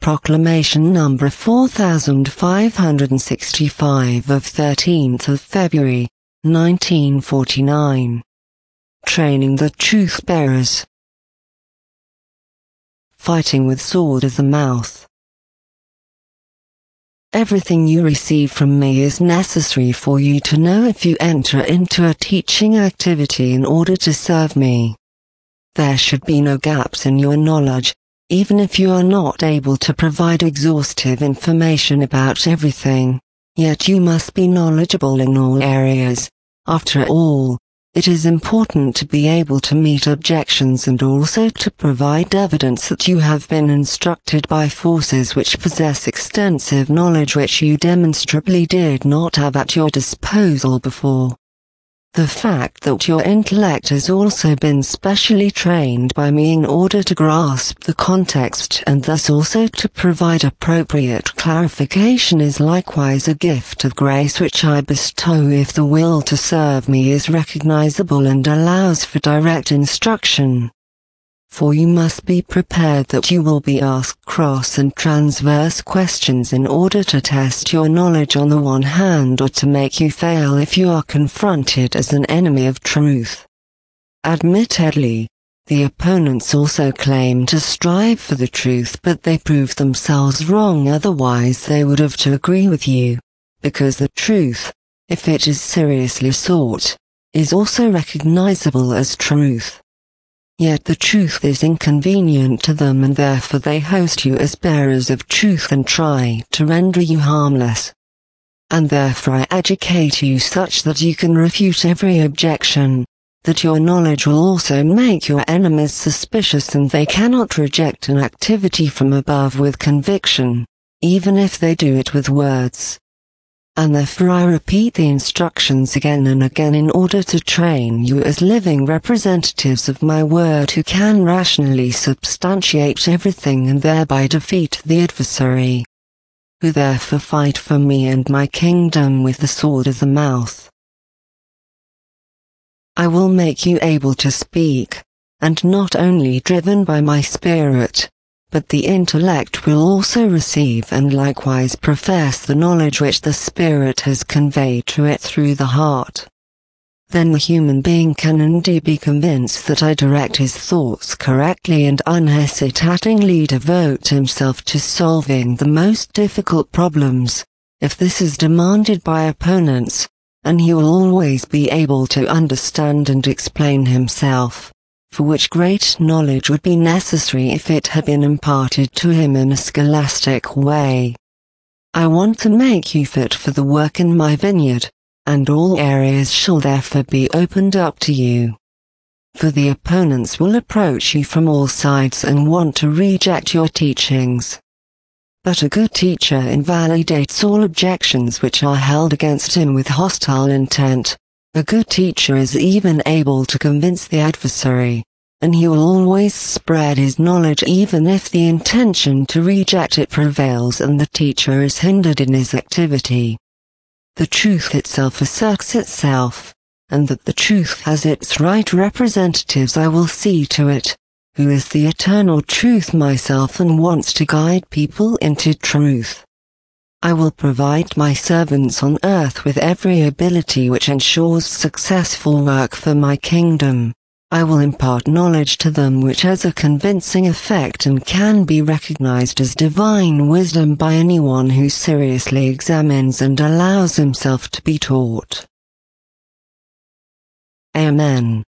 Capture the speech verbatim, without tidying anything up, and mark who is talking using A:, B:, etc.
A: Proclamation number four thousand five hundred sixty-five of thirteenth of February, nineteen forty-nine. Training the Truth Bearers. Fighting with sword of the mouth. Everything you receive from me is necessary for you to know if you enter into a teaching activity in order to serve me. There should be no gaps in your knowledge, even if you are not able to provide exhaustive information about everything, yet you must be knowledgeable in all areas. After all, it is important to be able to meet objections and also to provide evidence that you have been instructed by forces which possess extensive knowledge which you demonstrably did not have at your disposal before. The fact that your intellect has also been specially trained by me in order to grasp the context and thus also to provide appropriate clarification is likewise a gift of grace which I bestow if the will to serve me is recognizable and allows for direct instruction. For you must be prepared that you will be asked cross and transverse questions in order to test your knowledge on the one hand or to make you fail if you are confronted as an enemy of truth. Admittedly, the opponents also claim to strive for the truth, but they prove themselves wrong, otherwise they would have to agree with you, because the truth, if it is seriously sought, is also recognizable as truth. Yet the truth is inconvenient to them and therefore they host you as bearers of truth and try to render you harmless. And therefore I educate you such that you can refute every objection, that your knowledge will also make your enemies suspicious and they cannot reject an activity from above with conviction, even if they do it with words. And therefore I repeat the instructions again and again in order to train you as living representatives of my word who can rationally substantiate everything and thereby defeat the adversary, who therefore fight for me and my kingdom with the sword of the mouth. I will make you able to speak, and not only driven by my spirit, but the intellect will also receive and likewise profess the knowledge which the Spirit has conveyed to it through the heart. Then the human being can indeed be convinced that I direct his thoughts correctly and unhesitatingly devote himself to solving the most difficult problems, if this is demanded by opponents, and he will always be able to understand and explain himself, for which great knowledge would be necessary if it had been imparted to him in a scholastic way. I want to make you fit for the work in my vineyard, and all areas shall therefore be opened up to you. For the opponents will approach you from all sides and want to reject your teachings. But a good teacher invalidates all objections which are held against him with hostile intent. A good teacher is even able to convince the adversary, and he will always spread his knowledge even if the intention to reject it prevails and the teacher is hindered in his activity. The truth itself asserts itself, and that the truth has its right representatives I will see to it, who is the eternal truth myself and wants to guide people into truth. I will provide my servants on earth with every ability which ensures successful work for my kingdom. I will impart knowledge to them which has a convincing effect and can be recognized as divine wisdom by anyone who seriously examines and allows himself to be taught. Amen.